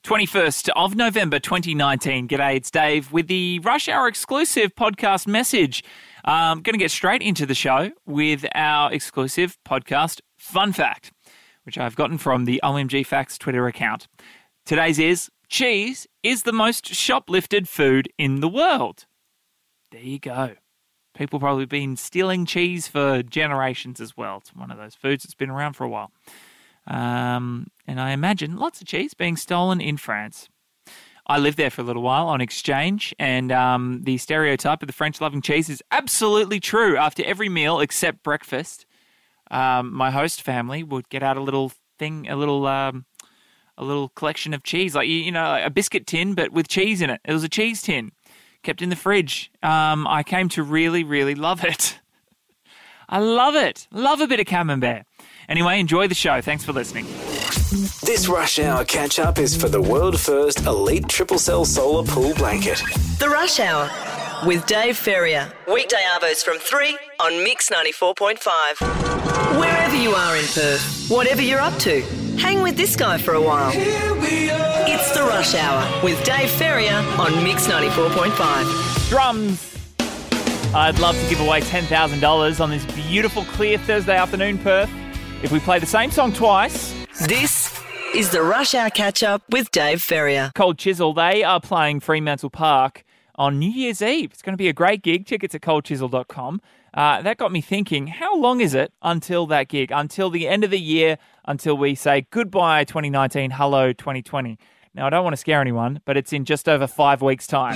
21st of November 2019. G'day, it's Dave with the Rush Hour exclusive podcast message. I'm going to get straight into the show with our exclusive podcast fun fact, which I've gotten from the OMG Facts Twitter account. Today's is, cheese is the most shoplifted food in the world. There you go. People probably been stealing cheese for generations as well. It's one of those foods that's been around for a while. And I imagine lots of cheese being stolen in France. I lived there for a little while on exchange, and the stereotype of the French loving cheese is absolutely true. After every meal except breakfast, my host family would get out a little thing, a little collection of cheese, like like a biscuit tin, but with cheese in it. It was a cheese tin kept in the fridge. I came to really, really love it. I love it. Love a bit of camembert. Anyway, enjoy the show. Thanks for listening. This Rush Hour catch-up is for the world-first Elite Triple Cell Solar Pool Blanket. The Rush Hour with Dave Ferrier. Weekday arvos from 3 on Mix 94.5. Wherever you are in Perth, whatever you're up to, hang with this guy for a while. It's The Rush Hour with Dave Ferrier on Mix 94.5. Drums. I'd love to give away $10,000 on this beautiful, clear Thursday afternoon, Perth, if we play the same song twice. This is the Rush Hour catch-up with Dave Ferrier. Cold Chisel, they are playing Fremantle Park on New Year's Eve. It's going to be a great gig. Tickets at coldchisel.com. That got me thinking, how long is it until that gig? Until the end of the year, until we say goodbye 2019, hello 2020. Now, I don't want to scare anyone, but it's in just over 5 weeks' time.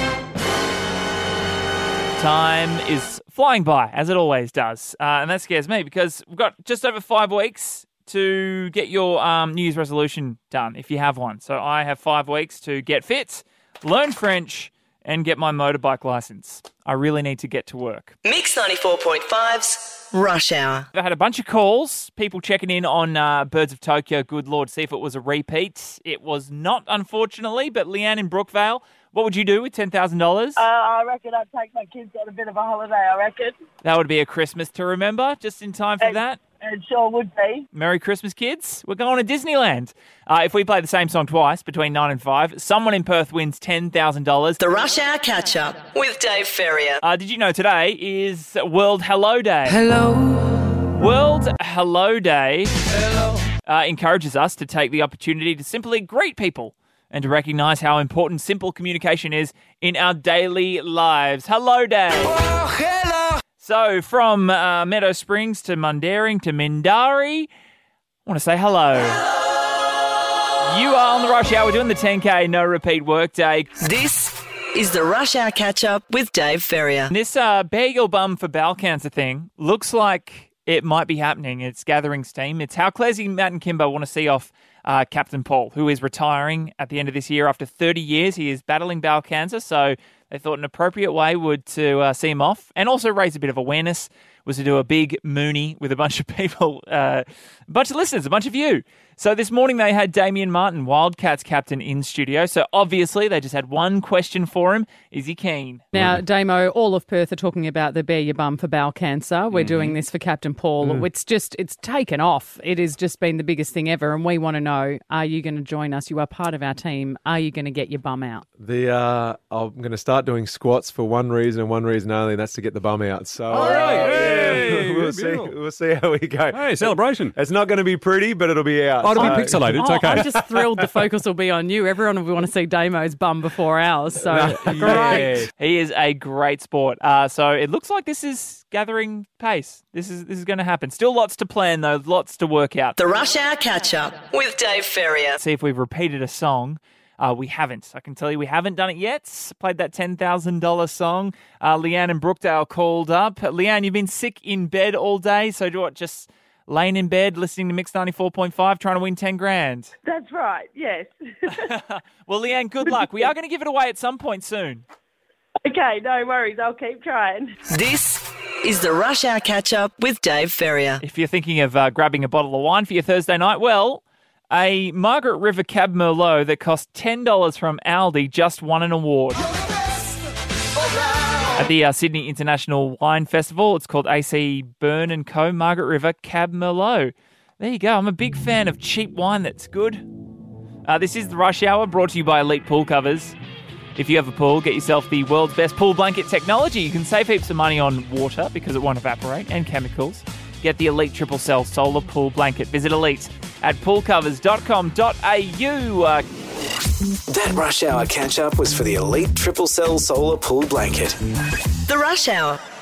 Time is flying by, as it always does. And that scares me because we've got just over 5 weeks to get your New Year's resolution done, if you have one. So I have 5 weeks to get fit, learn French, and get my motorbike license. I really need to get to work. Mix 94.5's Rush Hour. I had a bunch of calls, people checking in on Birds of Tokyo, good Lord, see if it was a repeat. It was not, unfortunately, but Leanne in Brookvale, what would you do with $10,000? I reckon I'd take my kids on a bit of a holiday, I reckon. That would be a Christmas to remember, just in time for that. It sure would be. Merry Christmas, kids. We're going to Disneyland. If we play the same song twice, between 9 and 5, someone in Perth wins $10,000. The Rush Hour catch-up with Dave Ferrier. Did you know today is World Hello Day? Hello. World Hello Day encourages us to take the opportunity to simply greet people and to recognise how important simple communication is in our daily lives. Hello Day. Oh, hello. So from Meadow Springs to Mundaring to Mindarie, I want to say hello. You are on the Rush Hour. We're doing the 10K no repeat workday. This is the Rush Hour catch-up with Dave Ferrier. This bear your bum for bowel cancer thing looks like it might be happening. It's gathering steam. It's how Clesy, Matt and Kimber want to see off Captain Paul, who is retiring at the end of this year after 30 years. He is battling bowel cancer, so they thought an appropriate way would to see him off and also raise a bit of awareness was to do a big Mooney with a bunch of people, a bunch of listeners, a bunch of you. So this morning they had Damien Martin, Wildcats captain, in studio. So obviously they just had one question for him. Is he keen? Now, Damo, all of Perth are talking about the Bear Your Bum for Bowel Cancer. We're doing this for Captain Paul. It's taken off. It has just been the biggest thing ever. And we want to know, are you going to join us? You are part of our team. Are you going to get your bum out? I'm going to start doing squats for one reason and one reason only, and that's to get the bum out. So, we'll see how we go. Hey, celebration. It's not going to be pretty, but it'll be out. Oh, it'll be pixelated. It's okay. I'm just thrilled the focus will be on you. Everyone will want to see Damo's bum before ours. So great. He is a great sport. So it looks like this is gathering pace. This is going to happen. Still lots to plan, though. Lots to work out. The Rush Hour catch-up with Dave Ferrier. See if we've repeated a song. We haven't. I can tell you we haven't done it yet. Played that $10,000 song. Leanne and Brookdale called up. Leanne, you've been sick in bed all day, so do what? Just laying in bed, listening to Mix 94.5, trying to win 10 grand. That's right, yes. Well, Leanne, good luck. We are going to give it away at some point soon. Okay, no worries. I'll keep trying. This is the Rush Hour catch-up with Dave Ferrier. If you're thinking of grabbing a bottle of wine for your Thursday night, well, a Margaret River Cab Merlot that cost $10 from Aldi just won an award. At the Sydney International Wine Festival, it's called AC Byrne & Co. Margaret River Cab Merlot. There you go. I'm a big fan of cheap wine that's good. This is the Rush Hour, brought to you by Elite Pool Covers. If you have a pool, get yourself the world's best pool blanket technology. You can save heaps of money on water because it won't evaporate and chemicals. Get the Elite Triple Cell Solar Pool Blanket. Visit Elite at poolcovers.com.au. That Rush Hour catch-up was for the Elite Triple Cell Solar Pool Blanket. The Rush Hour